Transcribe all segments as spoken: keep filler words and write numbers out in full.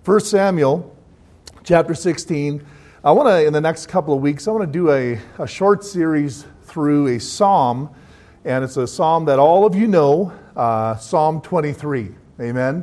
First Samuel chapter sixteen. I want to, in the next couple of weeks, I want to do a, a short series through a psalm, and it's a psalm that all of you know, uh, Psalm twenty-three. Amen.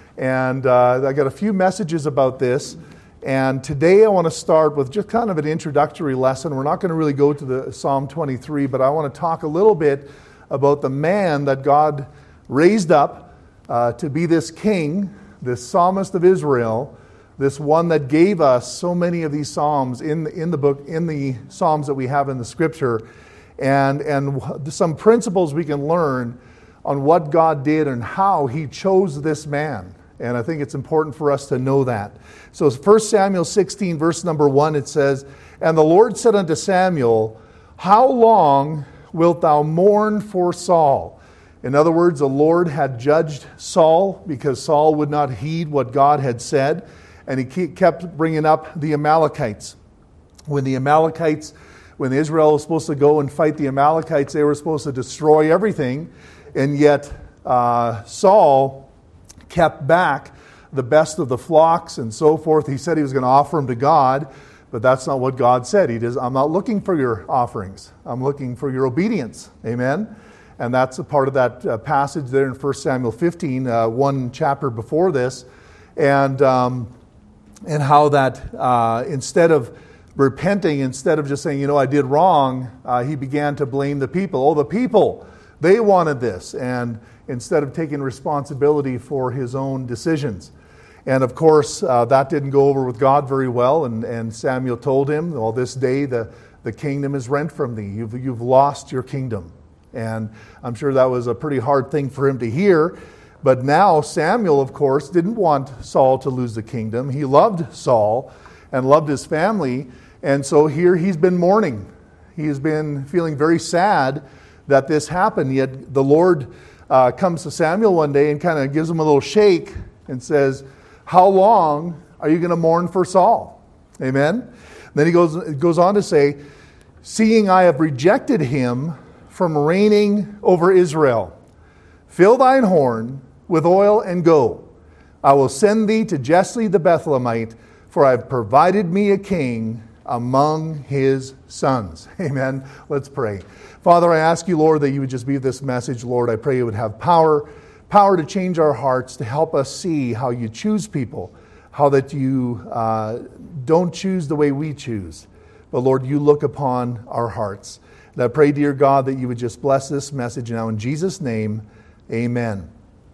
And uh, I got a few messages about this, and today I want to start with just kind of an introductory lesson. We're not going to really go to the Psalm twenty-three, but I want to talk a little bit about the man that God raised up uh, to be this king, this psalmist of Israel, this one that gave us so many of these psalms in in the book, in the psalms that we have in the Scripture, and and some principles we can learn on what God did and how He chose this man. And I think it's important for us to know that. So First Samuel sixteen, verse number one, it says, "And the Lord said unto Samuel, How long wilt thou mourn for Saul?" In other words, the Lord had judged Saul because Saul would not heed what God had said. And he kept bringing up the Amalekites. When the Amalekites, when Israel was supposed to go and fight the Amalekites, they were supposed to destroy everything. And yet uh, Saul kept back the best of the flocks and so forth. He said he was going to offer them to God, but that's not what God said. He does, I'm not looking for your offerings. I'm looking for your obedience. Amen? And that's a part of that uh, passage there in First Samuel fifteen, uh, one chapter before this. And... Um, And how that uh, instead of repenting, instead of just saying, you know, I did wrong, uh, he began to blame the people. Oh, the people, they wanted this. And instead of taking responsibility for his own decisions. And of course, uh, that didn't go over with God very well. And, and Samuel told him, well, this day the, the kingdom is rent from thee. You've, you've lost your kingdom. And I'm sure that was a pretty hard thing for him to hear. But now Samuel, of course, didn't want Saul to lose the kingdom. He loved Saul and loved his family. And so here he's been mourning. He's been feeling very sad that this happened. Yet the Lord uh, comes to Samuel one day and kind of gives him a little shake and says, how long are you going to mourn for Saul? Amen? Then he goes, goes on to say, seeing I have rejected him from reigning over Israel, fill thine horn with oil and go. I will send thee to Jesse the Bethlehemite, for I have provided me a king among his sons. Amen. Let's pray. Father, I ask you, Lord, that you would just be with this message. Lord, I pray you would have power, power to change our hearts, to help us see how you choose people, how that you uh, don't choose the way we choose. But Lord, you look upon our hearts. And I pray, dear God, that you would just bless this message now in Jesus' name. Amen.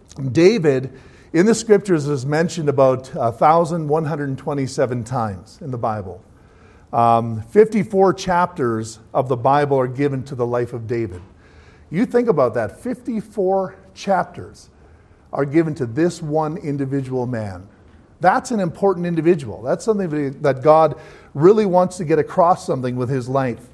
David, in the Scriptures, is mentioned about one thousand one hundred twenty-seven times in the Bible. Um, fifty-four chapters of the Bible are given to the life of David. You think about that. fifty-four chapters are given to this one individual man. That's an important individual. That's something that God really wants to get across something with his life.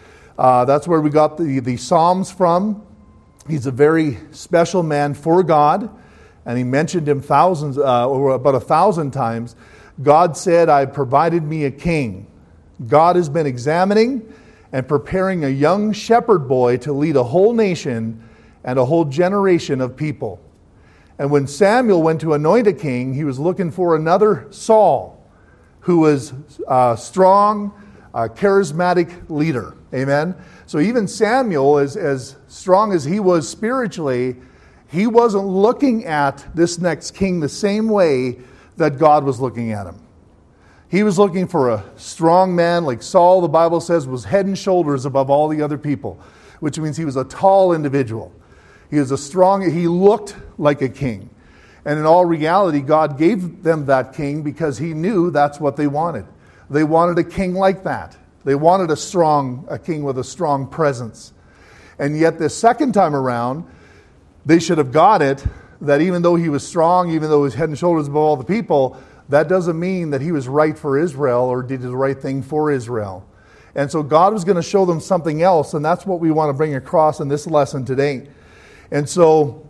Uh, that's where we got the, the Psalms from. He's a very special man for God, and he mentioned him thousands, uh, or about a thousand times. God said, I provided me a king. God has been examining and preparing a young shepherd boy to lead a whole nation and a whole generation of people. And when Samuel went to anoint a king, he was looking for another Saul, who was a strong, a charismatic leader. Amen? So even Samuel, as, as strong as he was spiritually, he wasn't looking at this next king the same way that God was looking at him. He was looking for a strong man like Saul, the Bible says, was head and shoulders above all the other people, which means he was a tall individual. He was a strong, he looked like a king. And in all reality, God gave them that king because he knew that's what they wanted. They wanted a king like that. They wanted a strong, a king with a strong presence. And yet the second time around, they should have got it, that even though he was strong, even though he was head and shoulders above all the people, that doesn't mean that he was right for Israel or did the right thing for Israel. And so God was going to show them something else, and that's what we want to bring across in this lesson today. And so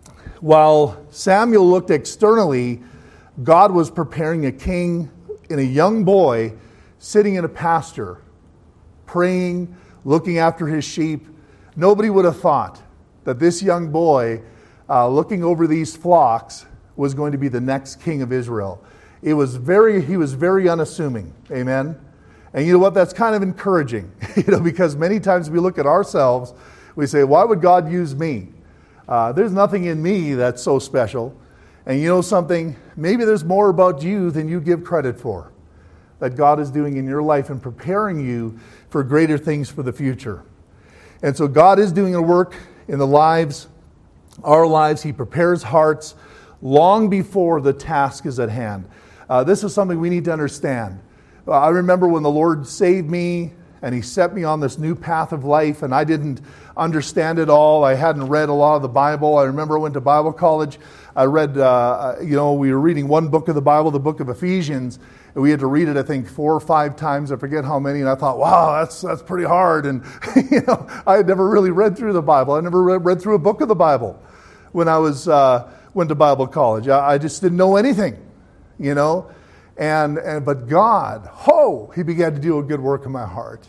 while Samuel looked externally, God was preparing a king in a young boy sitting in a pasture, praying, looking after his sheep. Nobody would have thought that this young boy uh, looking over these flocks was going to be the next king of Israel. It was very, he was very unassuming. Amen? And you know what? That's kind of encouraging, you know, because many times we look at ourselves, we say, why would God use me? Uh, there's nothing in me that's so special. And you know something? Maybe there's more about you than you give credit for that God is doing in your life and preparing you for greater things for the future. And so God is doing a work in the lives, our lives. He prepares hearts long before the task is at hand. Uh, this is something we need to understand. Uh, I remember when the Lord saved me and He set me on this new path of life, and I didn't understand it all. I hadn't read a lot of the Bible. I remember I went to Bible college. I read, uh, you know, we were reading one book of the Bible, the book of Ephesians, and we had to read it, I think, four or five times. I forget how many, and I thought, wow, that's that's pretty hard. And, you know, I had never really read through the Bible. I never read, read through a book of the Bible when I was uh, went to Bible college. I, I just didn't know anything, you know. And, and but God, oh, He began to do a good work in my heart.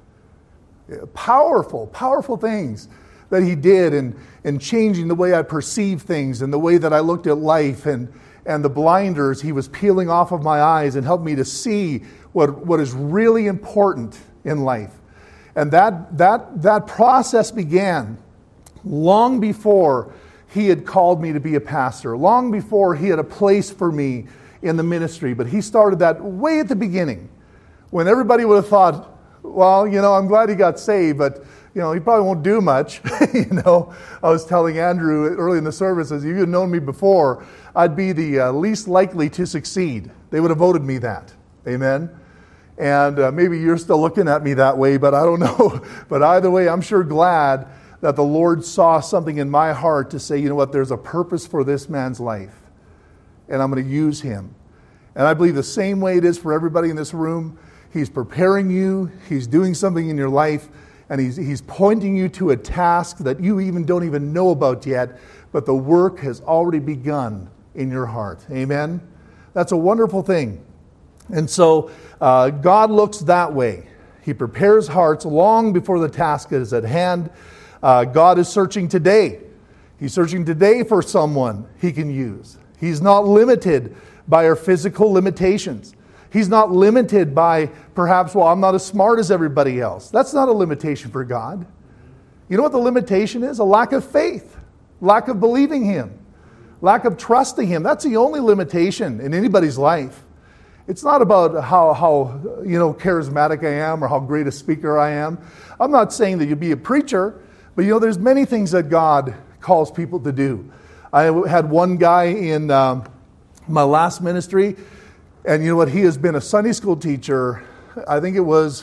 Powerful, powerful things that He did in, in changing the way I perceive things and the way that I looked at life, and, and the blinders He was peeling off of my eyes and helped me to see what, what is really important in life. And that, that, that process began long before He had called me to be a pastor, long before He had a place for me in the ministry. But He started that way at the beginning, when everybody would have thought, well, you know, I'm glad he got saved, but, you know, he probably won't do much. you know, I was telling Andrew early in the service, as if you had known me before, I'd be the uh, least likely to succeed. They would have voted me that. Amen? And uh, maybe you're still looking at me that way, but I don't know. But either way, I'm sure glad that the Lord saw something in my heart to say, you know what, there's a purpose for this man's life, and I'm going to use him. And I believe the same way it is for everybody in this room. He's preparing you, He's doing something in your life, and he's, he's pointing you to a task that you even don't even know about yet, but the work has already begun in your heart. Amen? That's a wonderful thing. And so uh, God looks that way. He prepares hearts long before the task is at hand. Uh, God is searching today. He's searching today for someone He can use. He's not limited by our physical limitations. He's not limited by perhaps, well, I'm not as smart as everybody else. That's not a limitation for God. You know what the limitation is? A lack of faith, lack of believing Him, lack of trusting Him. That's the only limitation in anybody's life. It's not about how, how you know, charismatic I am or how great a speaker I am. I'm not saying that you be a preacher, but you know, there's many things that God calls people to do. I had one guy in um, my last ministry. And you know what? He has been a Sunday school teacher, I think it was,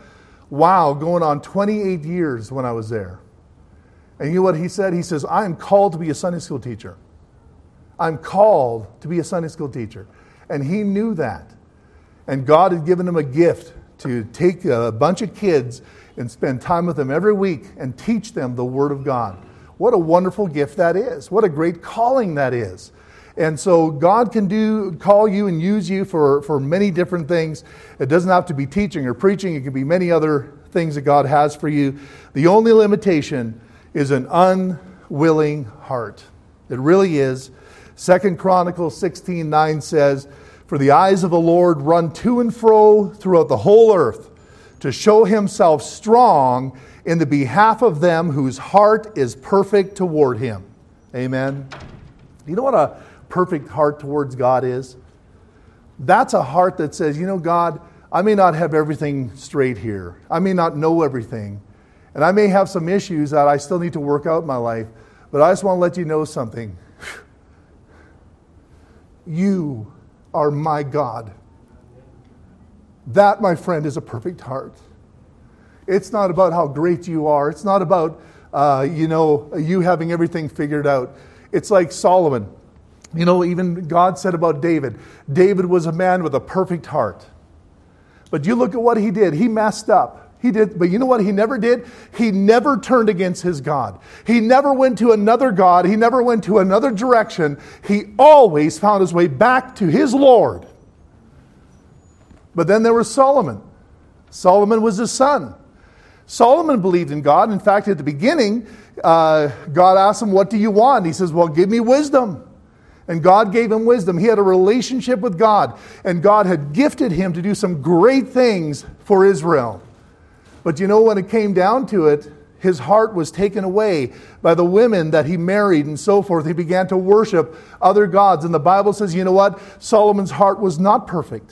wow, going on twenty-eight years when I was there. And you know what he said? He says, I am called to be a Sunday school teacher. I'm called to be a Sunday school teacher. And he knew that. And God had given him a gift to take a bunch of kids and spend time with them every week and teach them the Word of God. What a wonderful gift that is. What a great calling that is. And so God can do call you and use you for, for many different things. It doesn't have to be teaching or preaching. It can be many other things that God has for you. The only limitation is an unwilling heart. It really is. Second Chronicles sixteen nine says, for the eyes of the Lord run to and fro throughout the whole earth to show Himself strong in the behalf of them whose heart is perfect toward Him. Amen. You know what a perfect heart towards God is? That's a heart that says, you know, God, I may not have everything straight here. I may not know everything. And I may have some issues that I still need to work out in my life. But I just want to let you know something. You are my God. That, my friend, is a perfect heart. It's not about how great you are. It's not about, uh, you know, you having everything figured out. It's like Solomon. You know, even God said about David, David was a man with a perfect heart. But you look at what he did. He messed up. He did, but you know what he never did? He never turned against his God. He never went to another God. He never went to another direction. He always found his way back to his Lord. But then there was Solomon. Solomon was his son. Solomon believed in God. In fact, at the beginning, uh, God asked him, what do you want? He says, well, give me wisdom. And God gave him wisdom. He had a relationship with God. And God had gifted him to do some great things for Israel. But you know, when it came down to it, his heart was taken away by the women that he married and so forth. He began to worship other gods. And the Bible says, you know what? Solomon's heart was not perfect.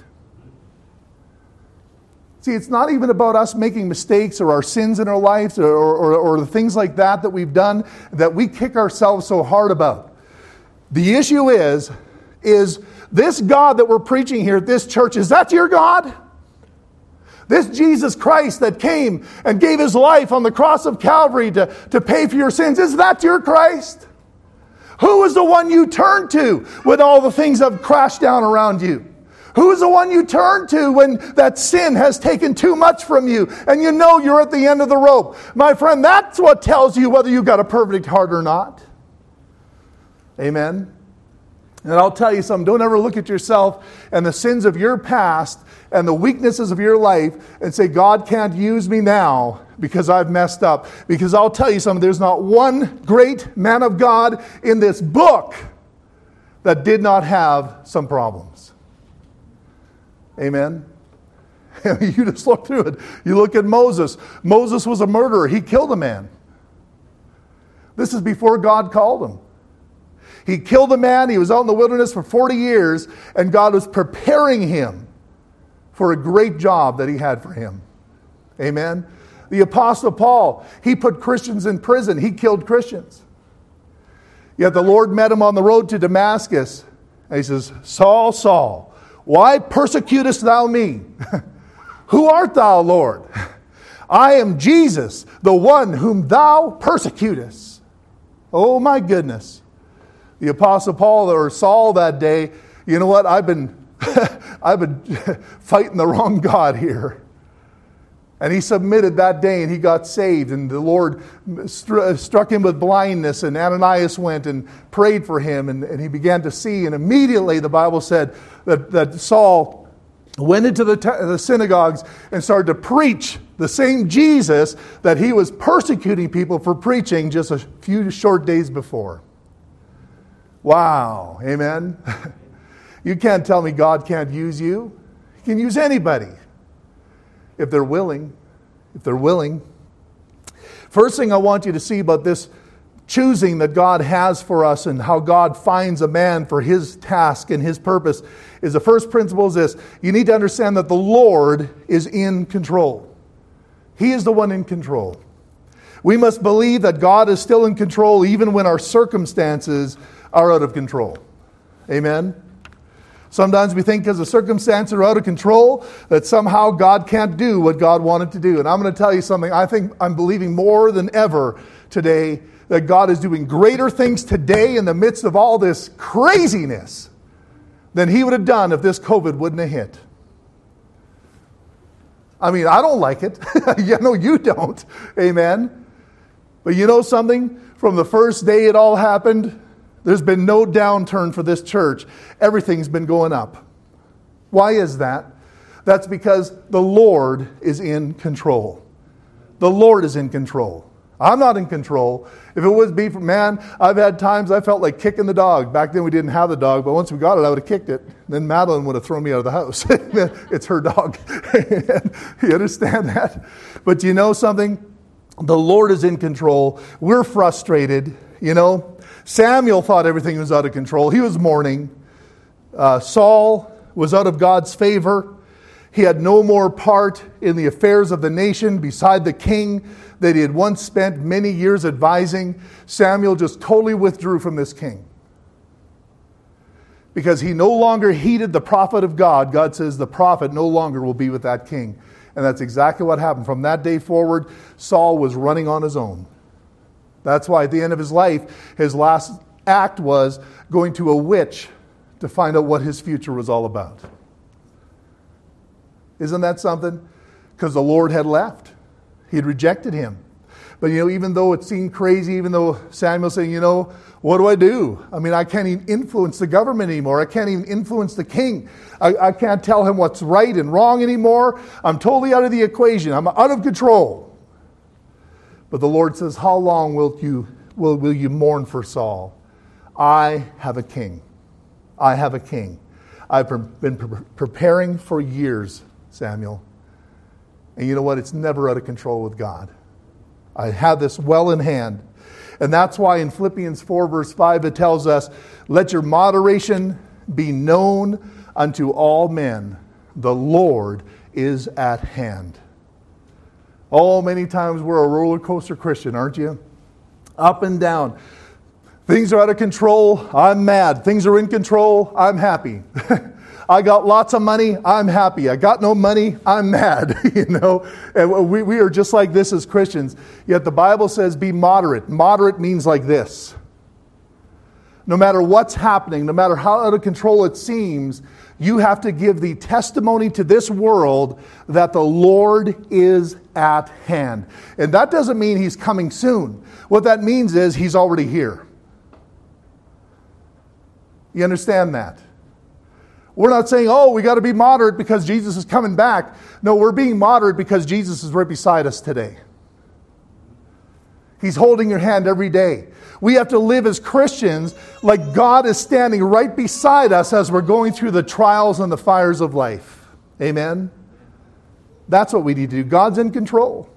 See, it's not even about us making mistakes or our sins in our lives or, or, or the things like that that we've done that we kick ourselves so hard about. The issue is, is this God that we're preaching here at this church, is that your God? This Jesus Christ that came and gave his life on the cross of Calvary to, to pay for your sins, is that your Christ? Who is the one you turn to when all the things have crashed down around you? Who is the one you turn to when that sin has taken too much from you and you know you're at the end of the rope? My friend, that's what tells you whether you've got a perfect heart or not. Amen. And I'll tell you something, don't ever look at yourself and the sins of your past and the weaknesses of your life and say, God can't use me now because I've messed up. Because I'll tell you something, there's not one great man of God in this book that did not have some problems. Amen. You just look through it. You look at Moses. Moses was a murderer. He killed a man. This is before God called him. He killed a man. He was out in the wilderness for forty years, and God was preparing him for a great job that he had for him. Amen. The Apostle Paul, he put Christians in prison. He killed Christians. Yet the Lord met him on the road to Damascus, and he says, Saul, Saul, why persecutest thou me? Who art thou, Lord? I am Jesus, the one whom thou persecutest. Oh my goodness. The Apostle Paul or Saul that day, you know what? I've been, I've been fighting the wrong God here. And he submitted that day and he got saved. And the Lord stru- struck him with blindness. And Ananias went and prayed for him. And, and he began to see. And immediately the Bible said that, that Saul went into the, te- the synagogues and started to preach the same Jesus that he was persecuting people for preaching just a few short days before. Wow. Amen. You can't tell me God can't use you. He can use anybody. If they're willing, if they're willing. First thing I want you to see about this choosing that God has for us and how God finds a man for his task and his purpose is the first principle is this. You need to understand that the Lord is in control. He is the one in control. We must believe that God is still in control even when our circumstances are out of control. Amen. Sometimes we think because the circumstances are out of control that somehow God can't do what God wanted to do. And I'm going to tell you something. I think I'm believing more than ever today that God is doing greater things today in the midst of all this craziness than he would have done if this COVID wouldn't have hit. I mean, I don't like it. You know, you don't. Amen. But you know something? From the first day it all happened, there's been no downturn for this church. Everything's been going up. Why is that? That's because the Lord is in control. The Lord is in control. I'm not in control. If it was be for man, I've had times I felt like kicking the dog. Back then we didn't have the dog, but once we got it, I would have kicked it. Then Madeline would have thrown me out of the house. It's her dog. You understand that? But you know something? The Lord is in control. We're frustrated, you know. Samuel thought everything was out of control. He was mourning. Uh, Saul was out of God's favor. He had no more part in the affairs of the nation beside the king that he had once spent many years advising. Samuel just totally withdrew from this king. Because he no longer heeded the prophet of God. God says the prophet no longer will be with that king. And that's exactly what happened. From that day forward, Saul was running on his own. That's why at the end of his life, his last act was going to a witch to find out what his future was all about. Isn't that something? Because the Lord had left. He had rejected him. But, you know, even though it seemed crazy, even though Samuel saying, you know, what do I do? I mean, I can't even influence the government anymore. I can't even influence the king. I, I can't tell him what's right and wrong anymore. I'm totally out of the equation. I'm out of control. But the Lord says, how long will you, will, will you mourn for Saul? I have a king. I have a king. I've been pre- preparing for years, Samuel. And you know what? It's never out of control with God. I have this well in hand. And that's why in Philippians four, verse five, it tells us, let your moderation be known unto all men. The Lord is at hand. Oh, many times we're a roller coaster Christian, aren't you? Up and down. Things are out of control. I'm mad. Things are in control. I'm happy. I got lots of money. I'm happy. I got no money. I'm mad. You know, and we, we are just like this as Christians. Yet the Bible says be moderate. Moderate means like this. No matter what's happening, no matter how out of control it seems, you have to give the testimony to this world that the Lord is at hand. And that doesn't mean He's coming soon. What that means is He's already here. You understand that? We're not saying, oh, we got to be moderate because Jesus is coming back. No, we're being moderate because Jesus is right beside us today. He's holding your hand every day. We have to live as Christians like God is standing right beside us as we're going through the trials and the fires of life. Amen? That's what we need to do. God's in control.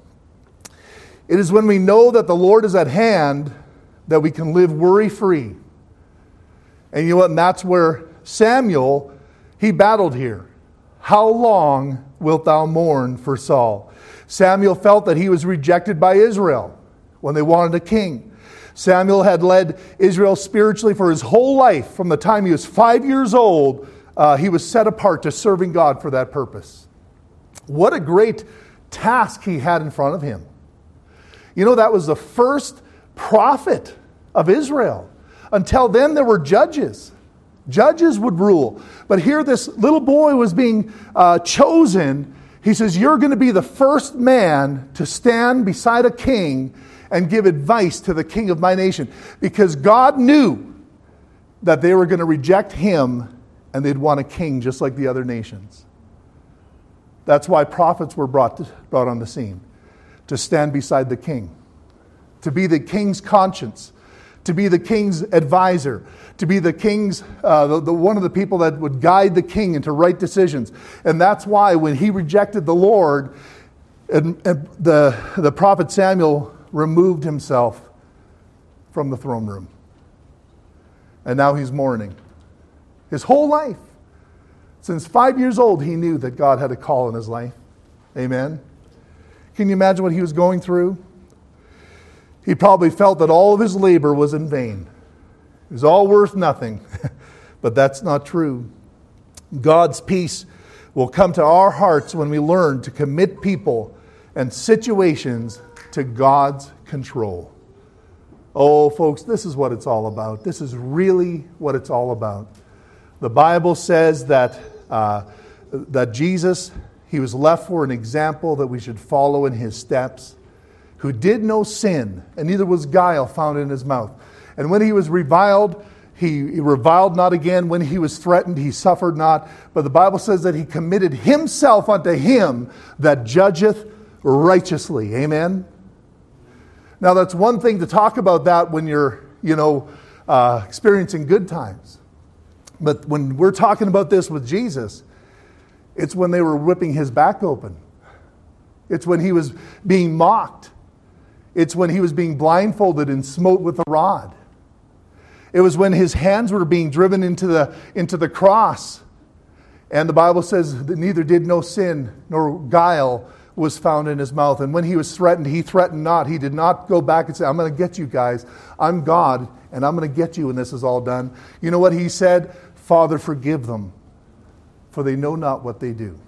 It is when we know that the Lord is at hand that we can live worry-free. And you know what? And that's where Samuel, he battled here. How long wilt thou mourn for Saul? Samuel felt that he was rejected by Israel when they wanted a king. Samuel had led Israel spiritually for his whole life. From the time he was five years old, uh, he was set apart to serving God for that purpose. What a great task he had in front of him. You know, that was the first prophet of Israel. Until then, there were judges. Judges would rule. But here this little boy was being uh, chosen. He says, you're going to be the first man to stand beside a king and give advice to the king of my nation. Because God knew that they were going to reject him and they'd want a king just like the other nations. That's why prophets were brought, to, brought on the scene. To stand beside the king. To be the king's conscience. To be the king's advisor. To be the king's, uh, the, the one of the people that would guide the king into right decisions. And that's why when he rejected the Lord, and, and the, the prophet Samuel removed himself from the throne room. And now he's mourning. His whole life, since five years old, he knew that God had a call in his life. Amen. Can you imagine what he was going through? He probably felt that all of his labor was in vain. It was all worth nothing. But that's not true. God's peace will come to our hearts when we learn to commit people and situations to God's control. Oh, folks, this is what it's all about. This is really what it's all about. The Bible says that uh, that Jesus, he was left for an example that we should follow in his steps, who did no sin, and neither was guile found in his mouth. And when he was reviled, he, he reviled not again. When he was threatened, he suffered not. But the Bible says that he committed himself unto him that judgeth righteously. Amen? Now, that's one thing to talk about that when you're, you know, uh, experiencing good times. But when we're talking about this with Jesus, it's when they were whipping his back open. It's when he was being mocked. It's when he was being blindfolded and smote with a rod. It was when his hands were being driven into the, into the cross. And the Bible says that neither did no sin nor guile was found in his mouth. And when he was threatened, he threatened not. He did not go back and say, I'm going to get you guys. I'm God, and I'm going to get you when this is all done. You know what he said? Father, forgive them, for they know not what they do.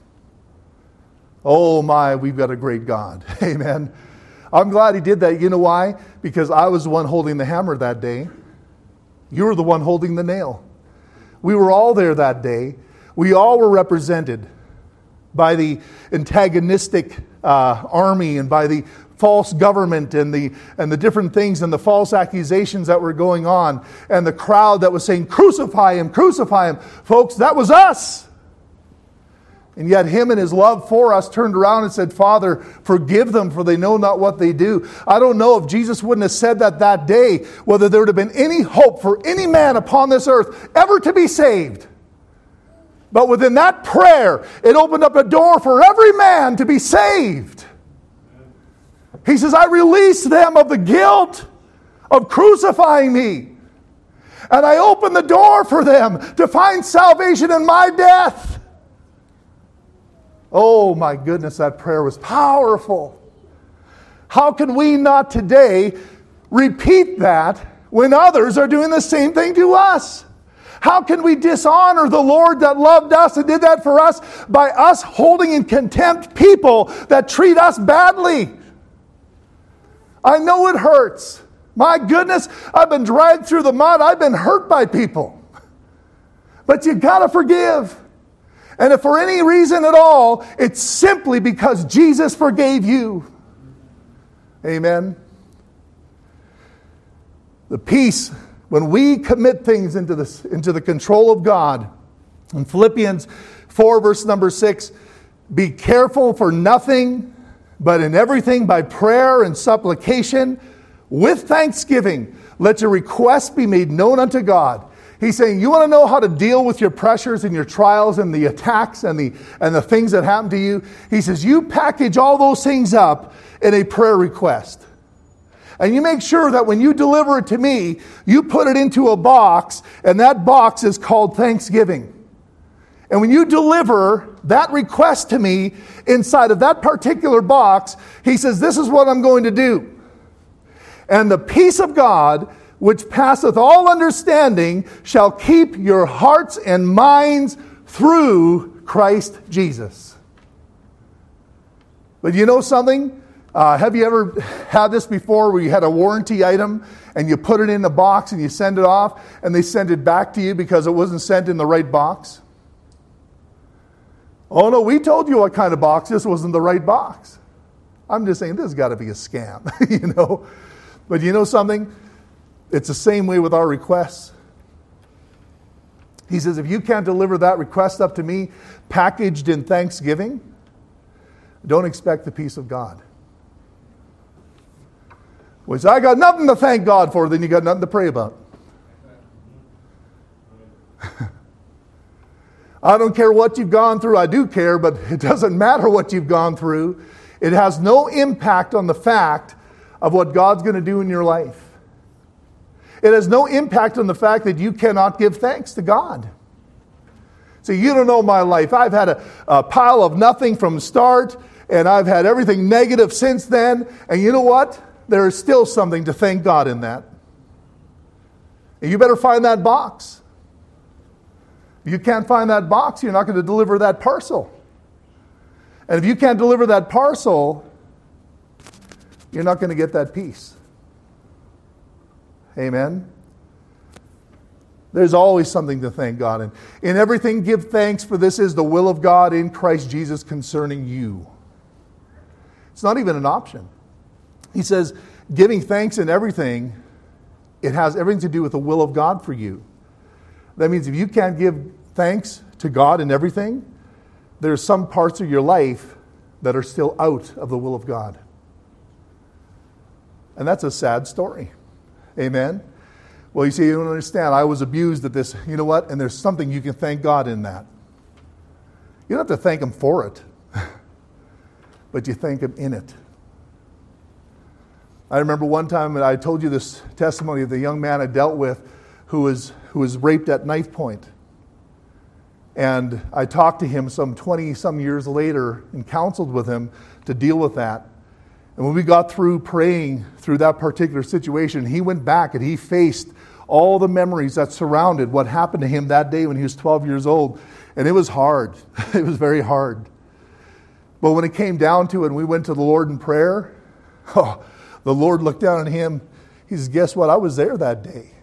Oh my, we've got a great God. Amen. I'm glad he did that. You know why? Because I was the one holding the hammer that day. You were the one holding the nail. We were all there that day. We all were represented by the antagonistic uh, army and by the false government and the and the different things and the false accusations that were going on and the crowd that was saying, crucify him, crucify him. Folks, that was us. And yet him and his love for us turned around and said, Father, forgive them, for they know not what they do. I don't know if Jesus wouldn't have said that that day, whether there would have been any hope for any man upon this earth ever to be saved. But within that prayer, it opened up a door for every man to be saved. He says, I released them of the guilt of crucifying me. And I opened the door for them to find salvation in my death. Oh my goodness, that prayer was powerful. How can we not today repeat that when others are doing the same thing to us? How can we dishonor the Lord that loved us and did that for us by us holding in contempt people that treat us badly? I know it hurts. My goodness, I've been dragged through the mud. I've been hurt by people. But you got to forgive. And if for any reason at all, it's simply because Jesus forgave you. Amen. The peace, when we commit things into this, into the control of God. In Philippians four, verse number six, be careful for nothing, but in everything by prayer and supplication, with thanksgiving, let your requests be made known unto God. He's saying, you want to know how to deal with your pressures and your trials and the attacks and the and the things that happen to you? He says, you package all those things up in a prayer request. And you make sure that when you deliver it to me, you put it into a box, and that box is called thanksgiving. And when you deliver that request to me inside of that particular box, he says, this is what I'm going to do. And the peace of God, which passeth all understanding, shall keep your hearts and minds through Christ Jesus. But you know something? Uh, have you ever had this before where you had a warranty item and you put it in a box and you send it off and they send it back to you because it wasn't sent in the right box? Oh no, we told you what kind of box. This wasn't the right box. I'm just saying this has got to be a scam, you know. But you know something? It's the same way with our requests. He says, if you can't deliver that request up to me packaged in thanksgiving, don't expect the peace of God. Well, he said, I got nothing to thank God for, then you got nothing to pray about. I don't care what you've gone through. I do care, but it doesn't matter what you've gone through. It has no impact on the fact of what God's going to do in your life. It has no impact on the fact that you cannot give thanks to God. See, you don't know my life. I've had a, a pile of nothing from start, and I've had everything negative since then. And you know what? There is still something to thank God in that. And you better find that box. If you can't find that box, you're not going to deliver that parcel. And if you can't deliver that parcel, you're not going to get that peace. Amen. There's always something to thank God in. In everything give thanks, for this is the will of God in Christ Jesus concerning you. It's not even an option. He says, giving thanks in everything, it has everything to do with the will of God for you. That means if you can't give thanks to God in everything, there's some parts of your life that are still out of the will of God. And that's a sad story. Amen? Well, you see, you don't understand. I was abused at this. You know what? And there's something you can thank God in that. You don't have to thank Him for it, but you thank Him in it. I remember one time, and I told you this testimony of the young man I dealt with who was who was raped at knife point. And I talked to him some twenty-some years later and counseled with him to deal with that. And when we got through praying through that particular situation, he went back and he faced all the memories that surrounded what happened to him that day when he was twelve years old. And it was hard. It was very hard. But when it came down to it and we went to the Lord in prayer, oh, the Lord looked down at him. He says, guess what? I was there that day.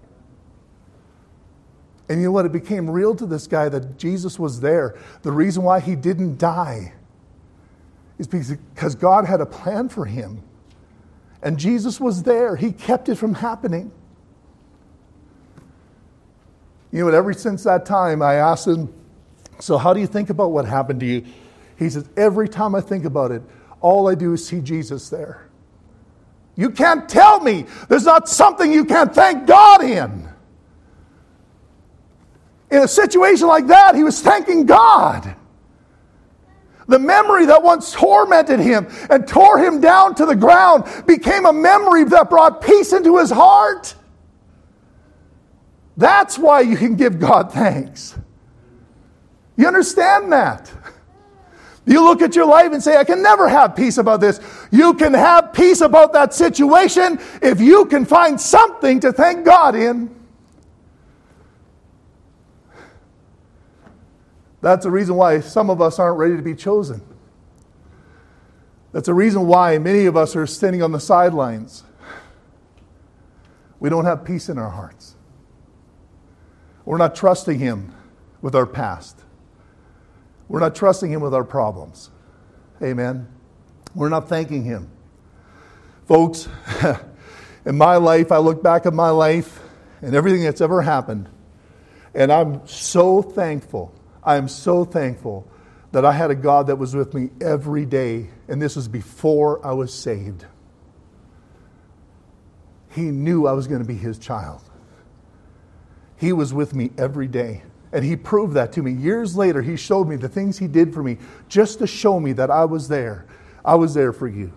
And you know what? It became real to this guy that Jesus was there. The reason why he didn't die is because God had a plan for him. And Jesus was there. He kept it from happening. You know what? Ever since that time, I asked him So how do you think about what happened to you? He says, every time I think about it, all I do is see Jesus there. You can't tell me there's not something you can't thank God in. In a situation like that, he was thanking God. The memory that once tormented him and tore him down to the ground became a memory that brought peace into his heart. That's why you can give God thanks. You understand that? You look at your life and say, I can never have peace about this. You can have peace about that situation if you can find something to thank God in. That's the reason why some of us aren't ready to be chosen. That's the reason why many of us are standing on the sidelines. We don't have peace in our hearts. We're not trusting Him with our past. We're not trusting Him with our problems. Amen. We're not thanking Him. Folks, in my life, I look back at my life and everything that's ever happened, and I'm so thankful. I am so thankful that I had a God that was with me every day, and this was before I was saved. He knew I was going to be His child. He was with me every day. And He proved that to me. Years later, He showed me the things He did for me just to show me that I was there. I was there for you.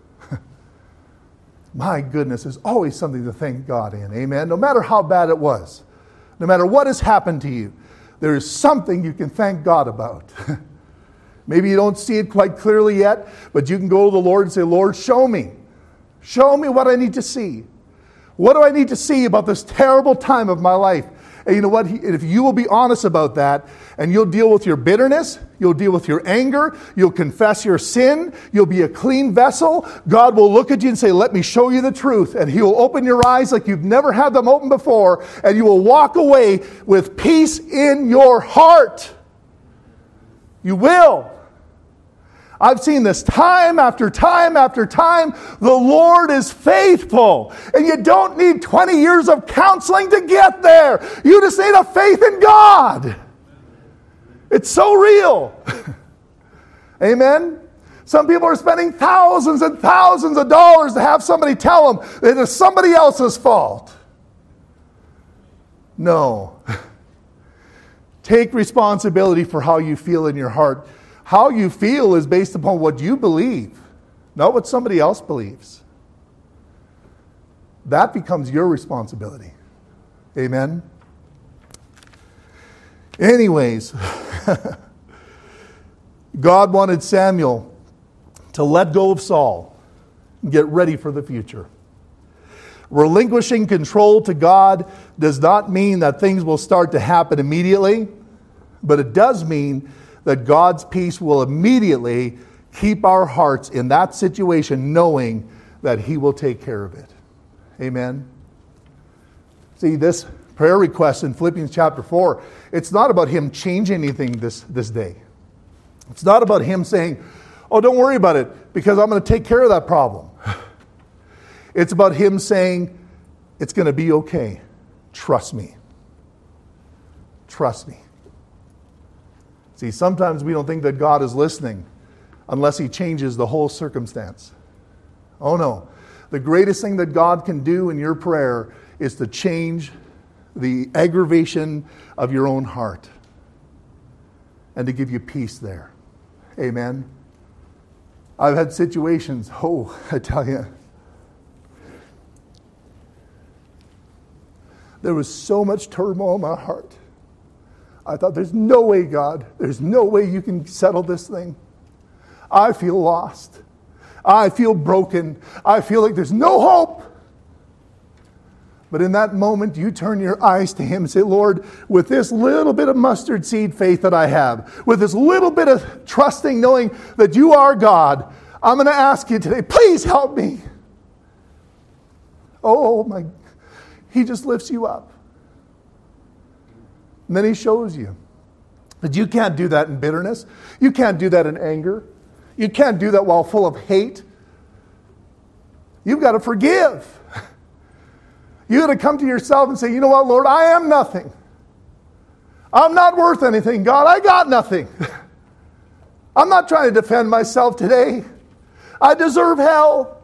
My goodness, there's always something to thank God in. Amen. No matter how bad it was, no matter what has happened to you, there is something you can thank God about. Maybe you don't see it quite clearly yet, but you can go to the Lord and say, Lord, show me. Show me what I need to see. What do I need to see about this terrible time of my life? And you know what? If you will be honest about that, and you'll deal with your bitterness, you'll deal with your anger, you'll confess your sin, you'll be a clean vessel, God will look at you and say, let me show you the truth. And He will open your eyes like you've never had them open before, and you will walk away with peace in your heart. You will. I've seen this time after time after time. The Lord is faithful. And you don't need twenty years of counseling to get there. You just need a faith in God. It's so real. Amen? Some people are spending thousands and thousands of dollars to have somebody tell them that it's somebody else's fault. No. Take responsibility for how you feel in your heart. How you feel is based upon what you believe, not what somebody else believes. That becomes your responsibility. Amen? Anyways, God wanted Samuel to let go of Saul and get ready for the future. Relinquishing control to God does not mean that things will start to happen immediately, but it does mean that God's peace will immediately keep our hearts in that situation, knowing that He will take care of it. Amen? See, this prayer request in Philippians chapter four, it's not about him changing anything this, this day. It's not about him saying, oh, don't worry about it, because I'm going to take care of that problem. It's about him saying, it's going to be okay. Trust me. Trust me. See, sometimes we don't think that God is listening unless He changes the whole circumstance. Oh no. The greatest thing that God can do in your prayer is to change the aggravation of your own heart and to give you peace there. Amen. I've had situations, oh, I tell you, there was so much turmoil in my heart. I thought, there's no way, God. There's no way you can settle this thing. I feel lost. I feel broken. I feel like there's no hope. But in that moment, you turn your eyes to Him and say, Lord, with this little bit of mustard seed faith that I have, with this little bit of trusting, knowing that you are God, I'm going to ask you today, please help me. Oh, my. He just lifts you up. And then He shows you that you can't do that in bitterness. You can't do that in anger. You can't do that while full of hate. You've got to forgive. You've got to come to yourself and say, you know what, Lord, I am nothing. I'm not worth anything, God. I got nothing. I'm not trying to defend myself today. I deserve hell.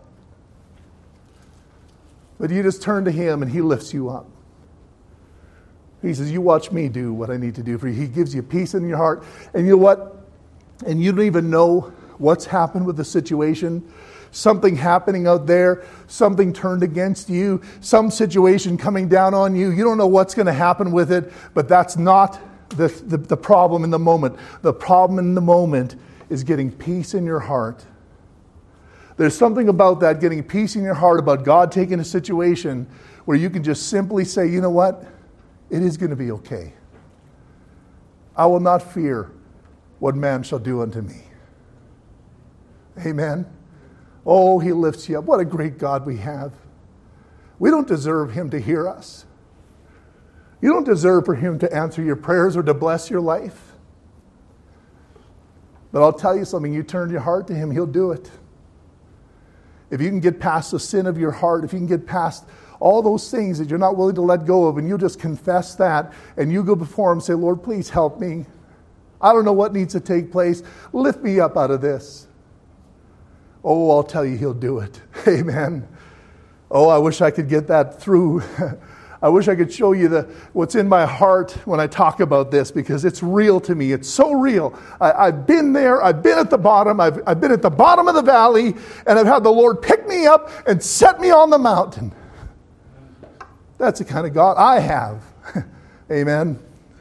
But you just turn to Him and He lifts you up. He says, you watch me do what I need to do for you. He gives you peace in your heart. And you know what? And you don't even know what's happened with the situation. Something happening out there. Something turned against you. Some situation coming down on you. You don't know what's going to happen with it. But that's not the, the, the problem in the moment. The problem in the moment is getting peace in your heart. There's something about that, getting peace in your heart, about God taking a situation where you can just simply say, you know what? It is going to be okay. I will not fear what man shall do unto me. Amen. Oh, He lifts you up. What a great God we have. We don't deserve Him to hear us. You don't deserve for Him to answer your prayers or to bless your life. But I'll tell you something. You turn your heart to Him, He'll do it. If you can get past the sin of your heart, if you can get past all those things that you're not willing to let go of, and you just confess that, and you go before Him and say, Lord, please help me. I don't know what needs to take place. Lift me up out of this. Oh, I'll tell you, He'll do it. Amen. Oh, I wish I could get that through. I wish I could show you the what's in my heart when I talk about this, because it's real to me. It's so real. I, I've been there. I've been at the bottom. I've, I've been at the bottom of the valley, and I've had the Lord pick me up and set me on the mountain. That's the kind of God I have. Amen.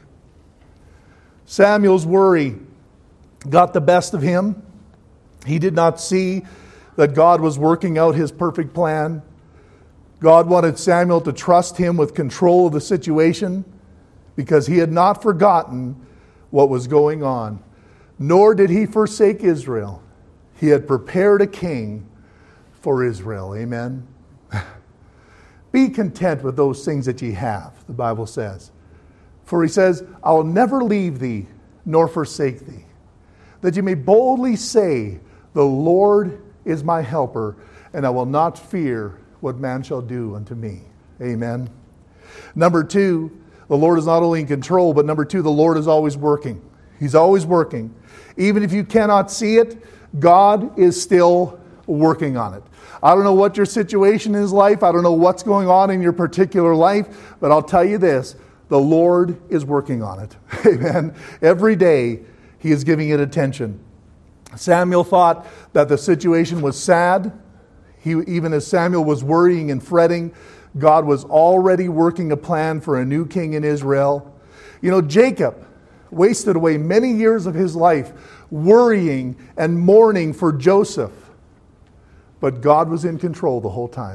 Samuel's worry got the best of him. He did not see that God was working out His perfect plan. God wanted Samuel to trust Him with control of the situation, because he had not forgotten what was going on. Nor did He forsake Israel. He had prepared a king for Israel. Amen. Be content with those things that ye have, the Bible says. For He says, I will never leave thee nor forsake thee, that you may boldly say, the Lord is my helper, and I will not fear what man shall do unto me. Amen. Number two, the Lord is not only in control, but number two, the Lord is always working. He's always working. Even if you cannot see it, God is still working on it. I don't know what your situation is life. I don't know what's going on in your particular life, but I'll tell you this, the Lord is working on it. Amen. Every day He is giving it attention. Samuel thought that the situation was sad. He, even as Samuel was worrying and fretting, God was already working a plan for a new king in Israel. You know, Jacob wasted away many years of his life worrying and mourning for Joseph. But God was in control the whole time.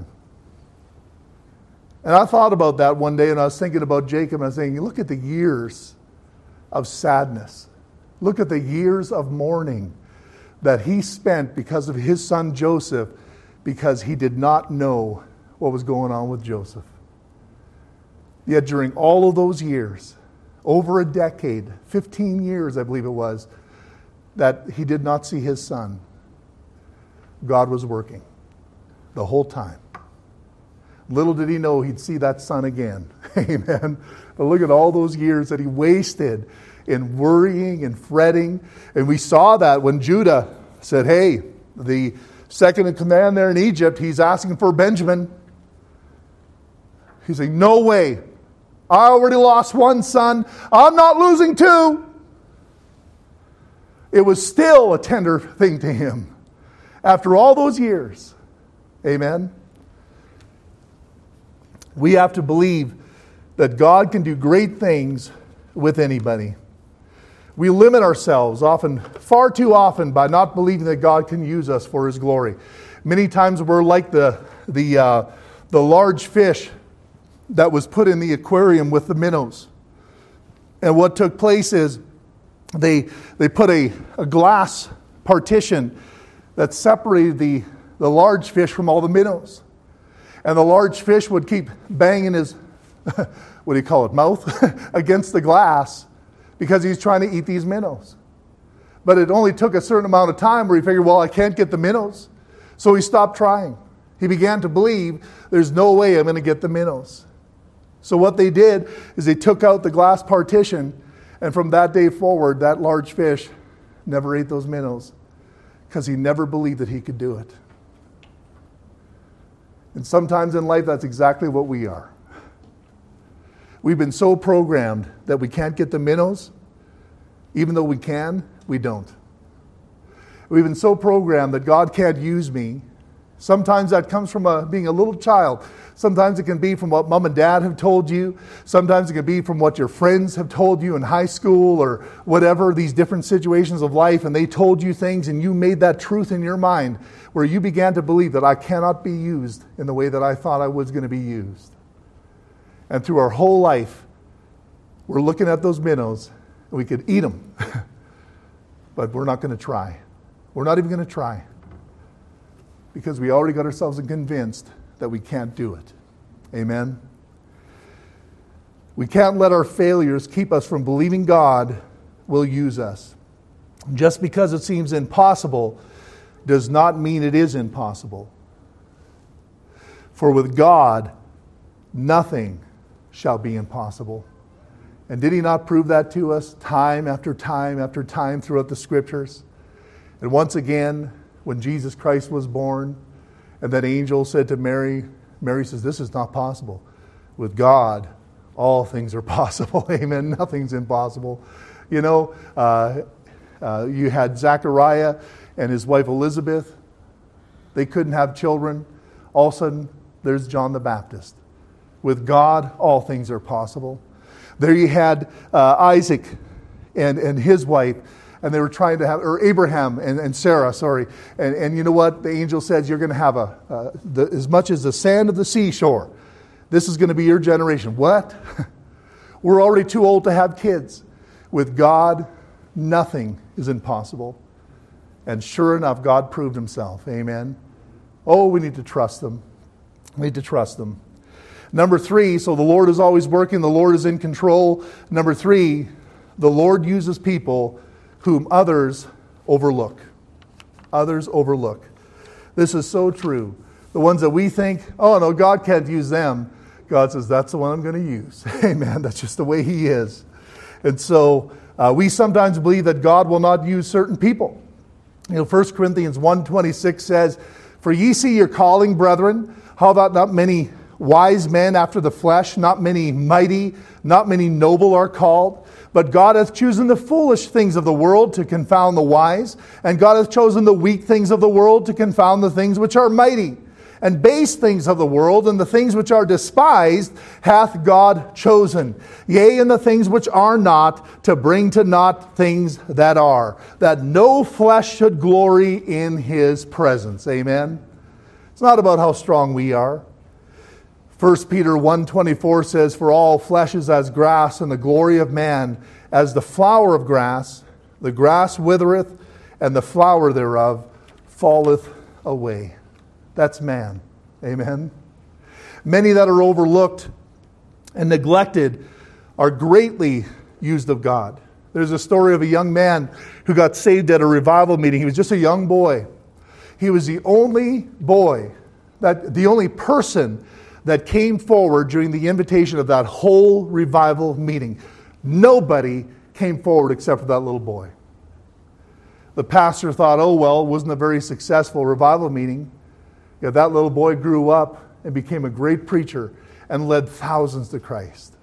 And I thought about that one day, and I was thinking about Jacob, and I was thinking, look at the years of sadness. Look at the years of mourning that he spent because of his son Joseph, because he did not know what was going on with Joseph. Yet during all of those years, over a decade, fifteen years I believe it was, that he did not see his son, God was working the whole time. Little did he know he'd see that son again. Amen. But look at all those years that he wasted in worrying and fretting. And we saw that when Judah said, hey, the second in command there in Egypt, he's asking for Benjamin. He's saying, no way. I already lost one son. I'm not losing two. It was still a tender thing to him. After all those years. Amen. We have to believe that God can do great things with anybody. We limit ourselves often, far too often, by not believing that God can use us for His glory. Many times we're like the the uh, the large fish that was put in the aquarium with the minnows. And what took place is they they put a, a glass partition that separated the, the large fish from all the minnows. And the large fish would keep banging his, what do you call it, mouth against the glass because he's trying to eat these minnows. But it only took a certain amount of time where he figured, well, I can't get the minnows. So he stopped trying. He began to believe there's no way I'm going to get the minnows. So what they did is they took out the glass partition And from that day forward, that large fish never ate those minnows because he never believed that he could do it. And sometimes in life, that's exactly what we are. We've been so programmed that we can't get the minnows. Even though we can, we don't. We've been so programmed that God can't use me. Sometimes that comes from a, being a little child. Sometimes it can be from what mom and dad have told you. Sometimes it can be from what your friends have told you in high school or whatever, these different situations of life, and they told you things and you made that truth in your mind where you began to believe that I cannot be used in the way that I thought I was going to be used. And through our whole life, we're looking at those minnows and we could eat them. But we're not going to try. We're not even going to try. Because we already got ourselves convinced that we can't do it. Amen? We can't let our failures keep us from believing God will use us. Just because it seems impossible does not mean it is impossible. For with God, nothing shall be impossible. And did he not prove that to us time after time after time throughout the Scriptures? And once again, when Jesus Christ was born, and that angel said to Mary, Mary says, this is not possible. With God, all things are possible. Amen. Nothing's impossible. You know, uh, uh, you had Zechariah and his wife Elizabeth. They couldn't have children. All of a sudden, there's John the Baptist. With God, all things are possible. There you had uh, Isaac and, and his wife. And they were trying to have, or Abraham and, and Sarah, sorry. And, and you know what? The angel says you're going to have a, uh, the, as much as the sand of the seashore. This is going to be your generation. What? We're already too old to have kids. With God, nothing is impossible. And sure enough, God proved himself. Amen. Oh, we need to trust them. We need to trust them. Number three, so the Lord is always working. The Lord is in control. Number three, the Lord uses people whom others overlook. Others overlook. This is so true. The ones that we think, oh no, God can't use them. God says, that's the one I'm going to use. Amen. That's just the way he is. And so uh, we sometimes believe that God will not use certain people. You know, First Corinthians one twenty-six says, for ye see your calling, brethren, how about not many wise men after the flesh, not many mighty, not many noble are called? But God hath chosen the foolish things of the world to confound the wise, and God hath chosen the weak things of the world to confound the things which are mighty. And base things of the world, and the things which are despised, hath God chosen. Yea, and the things which are not, to bring to naught things that are, that no flesh should glory in his presence. Amen? It's not about how strong we are. First Peter one twenty-four says, for all flesh is as grass, and the glory of man as the flower of grass. The grass withereth, and the flower thereof falleth away. That's man. Amen. Many that are overlooked and neglected are greatly used of God. There's a story of a young man who got saved at a revival meeting. He was just a young boy. He was the only boy, that the only person that came forward during the invitation of that whole revival meeting. Nobody came forward except for that little boy. The pastor thought, oh, well, it wasn't a very successful revival meeting. Yet that little boy grew up and became a great preacher and led thousands to Christ.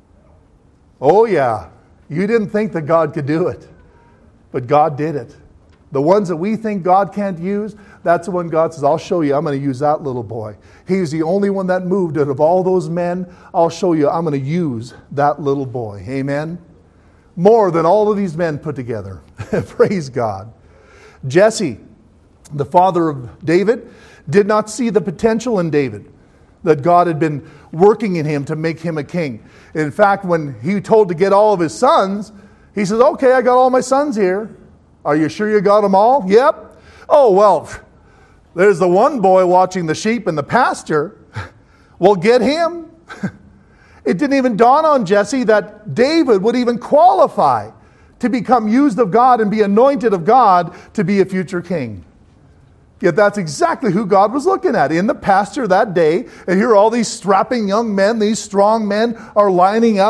Oh, yeah, you didn't think that God could do it, but God did it. The ones that we think God can't use, that's the one God says, I'll show you, I'm going to use that little boy. He's the only one that moved out of all those men. I'll show you, I'm going to use that little boy. Amen? More than all of these men put together. Praise God. Jesse, the father of David, did not see the potential in David, that God had been working in him to make him a king. In fact, when he told to get all of his sons, he says, okay, I got all my sons here. Are you sure you got them all? Yep. Oh, well, there's the one boy watching the sheep in the pasture. Well, get him. It didn't even dawn on Jesse that David would even qualify to become used of God and be anointed of God to be a future king. Yet that's exactly who God was looking at in the pasture that day. And here all these strapping young men, these strong men are lining up.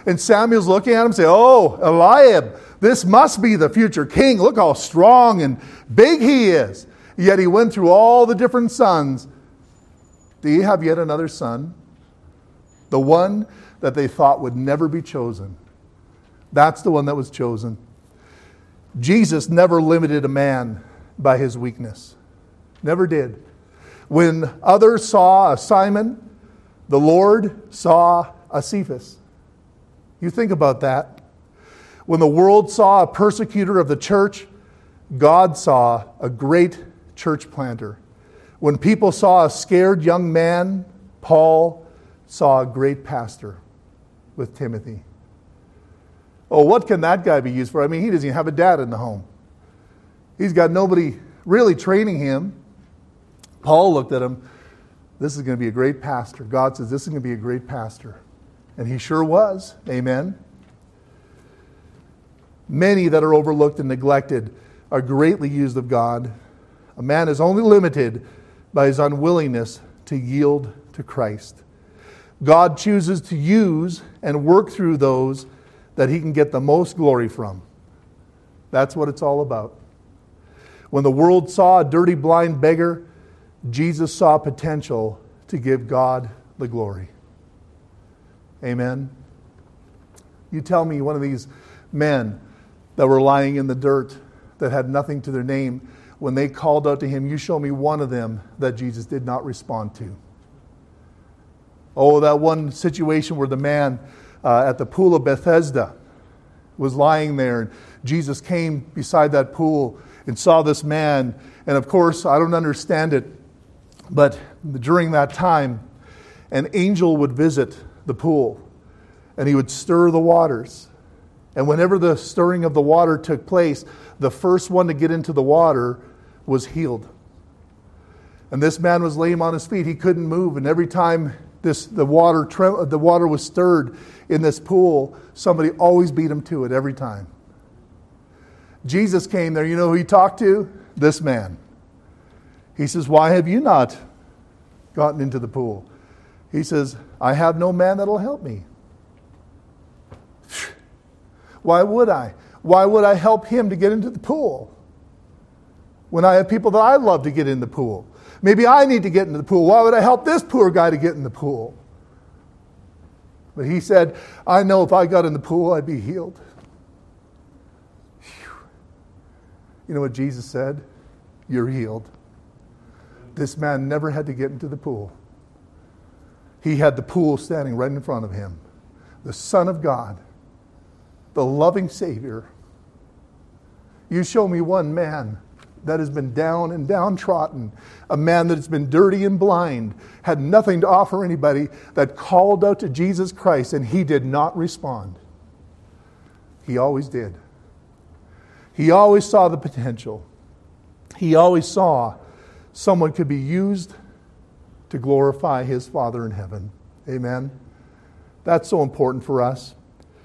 And Samuel's looking at him and saying, oh, Eliab, this must be the future king. Look how strong and big he is. Yet he went through all the different sons. Do you have yet another son? The one that they thought would never be chosen. That's the one that was chosen. Jesus never limited a man by his weakness. Never did. When others saw a Simon, the Lord saw a Cephas. You think about that. When the world saw a persecutor of the church, God saw a great church planter. When people saw a scared young man, Paul saw a great pastor with Timothy. Oh, what can that guy be used for? I mean, he doesn't even have a dad in the home. He's got nobody really training him. Paul looked at him. This is going to be a great pastor. God says, this is going to be a great pastor. And he sure was. Amen. Many that are overlooked and neglected are greatly used of God. A man is only limited by his unwillingness to yield to Christ. God chooses to use and work through those that he can get the most glory from. That's what it's all about. When the world saw a dirty, blind beggar, Jesus saw potential to give God the glory. Amen. You tell me one of these men that were lying in the dirt that had nothing to their name, when they called out to him, you show me one of them that Jesus did not respond to. Oh, that one situation where the man uh, at the pool of Bethesda was lying there, and Jesus came beside that pool and saw this man. And of course, I don't understand it, but during that time, an angel would visit the pool, and he would stir the waters. And whenever the stirring of the water took place, the first one to get into the water was healed. And this man was lame on his feet. He couldn't move. And every time this the water the water was stirred in this pool, somebody always beat him to it every time. Jesus came there. You know who he talked to? This man. He says, why have you not gotten into the pool? He says, I have no man that'll help me. Why would I? Why would I help him to get into the pool when I have people that I love to get in the pool? Maybe I need to get into the pool. Why would I help this poor guy to get in the pool? But he said, I know if I got in the pool, I'd be healed. Whew. You know what Jesus said? You're healed. This man never had to get into the pool. He had the pool standing right in front of him. The Son of God, the loving Savior. You show me one man that has been down and downtrodden, a man that has been dirty and blind, had nothing to offer anybody, that called out to Jesus Christ and he did not respond. He always did. He always saw the potential. He always saw someone could be used to glorify his Father in heaven. Amen. That's so important for us.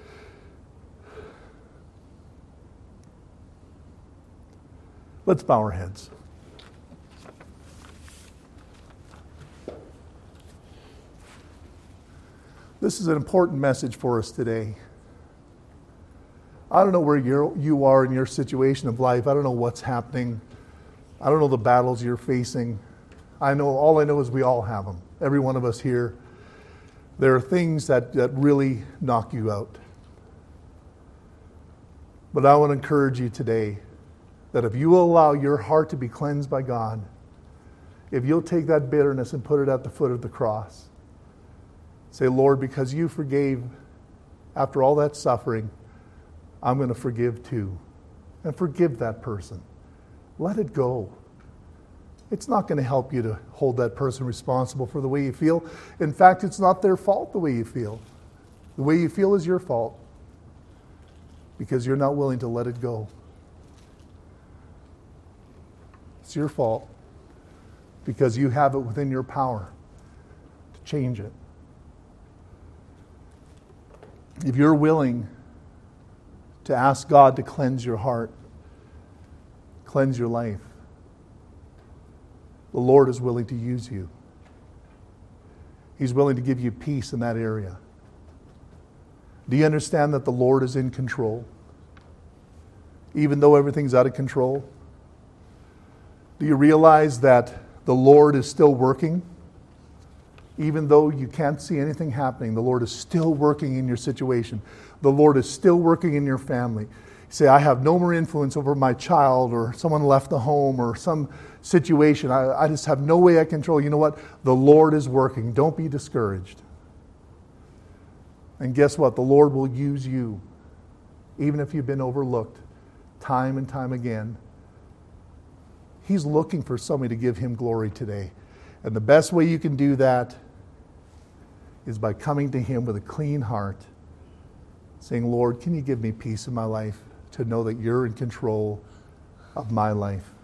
Let's bow our heads. This is an important message for us today. I don't know where you're, you are in your situation of life. I don't know what's happening. I don't know the battles you're facing. I know, all I know is we all have them. Every one of us here. There are things that, that really knock you out. But I want to encourage you today that if you will allow your heart to be cleansed by God, if you'll take that bitterness and put it at the foot of the cross, say, Lord, because you forgave after all that suffering, I'm going to forgive too. And forgive that person. Let it go. It's not going to help you to hold that person responsible for the way you feel. In fact, it's not their fault the way you feel. The way you feel is your fault because you're not willing to let it go. It's your fault because you have it within your power to change it. If you're willing to ask God to cleanse your heart, cleanse your life, the Lord is willing to use you. He's willing to give you peace in that area. Do you understand that the Lord is in control? Even though everything's out of control? Do you realize that the Lord is still working? Even though you can't see anything happening, the Lord is still working in your situation. The Lord is still working in your family. You say, I have no more influence over my child, or someone left the home, or some situation. I, I just have no way I control. You know what? The Lord is working. Don't be discouraged. And guess what? The Lord will use you, even if you've been overlooked time and time again. He's looking for somebody to give Him glory today. And the best way you can do that is by coming to Him with a clean heart, saying, Lord, can you give me peace in my life to know that You're in control of my life?